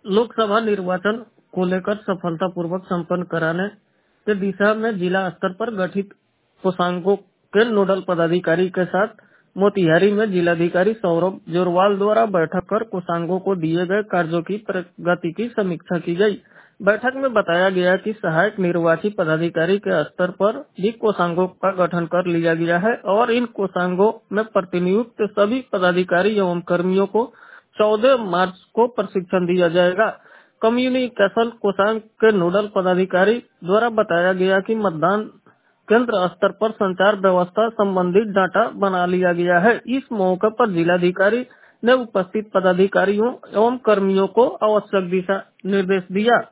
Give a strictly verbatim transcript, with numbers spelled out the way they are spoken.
लोकसभा निर्वाचन को लेकर सफलतापूर्वक संपन्न कराने के दिशा में जिला स्तर पर गठित कोषांगों के नोडल पदाधिकारी के साथ मोतिहारी में जिलाधिकारी सौरभ जोरवाल द्वारा बैठक कर कोषांगों को दिए गए कार्यों की प्रगति की समीक्षा की गई। बैठक में बताया गया कि सहायक निर्वाची पदाधिकारी के स्तर पर भी कोषांगों का गठन कर लिया गया है और इन कोषांगों में प्रतिनियुक्त सभी पदाधिकारी एवं कर्मियों को चौदह मार्च को प्रशिक्षण दिया जाएगा। कम्युनिकेशन कोषांग के नोडल पदाधिकारी द्वारा बताया गया कि मतदान केंद्र स्तर पर संचार व्यवस्था संबंधित डाटा बना लिया गया है। इस मौके पर जिलाधिकारी ने उपस्थित पदाधिकारियों एवं कर्मियों को आवश्यक दिशा निर्देश दिया।